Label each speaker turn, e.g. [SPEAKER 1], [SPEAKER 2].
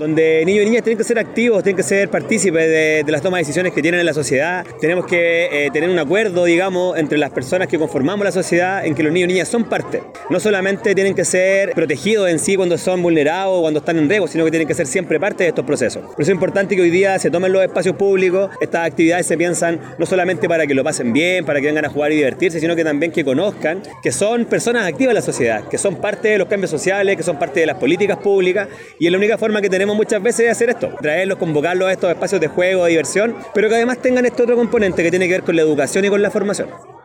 [SPEAKER 1] donde niños y niñas tienen que ser activos, tienen que ser partícipes de las tomas de decisiones que tienen en la sociedad. Tenemos que tener un acuerdo, digamos, entre las personas que conformamos la sociedad en que los niños y niñas son parte. No solamente tienen que ser protegidos en sí cuando son vulnerados o cuando están en riesgo, sino que tienen que ser siempre parte de estos procesos. Por eso es importante que hoy día se tomen los espacios públicos, estas actividades se piensan no solamente para que lo pasen bien, para que vengan a jugar y divertirse, sino que también que conozcan que son personas activas en la sociedad, que son parte de los cambios sociales, que son parte de las políticas públicas, y es la única forma que tenemos muchas veces de hacer esto, traerlos, convocarlos a estos espacios de juego, de diversión, pero que además tengan este otro componente que tiene que ver con la educación y con la formación.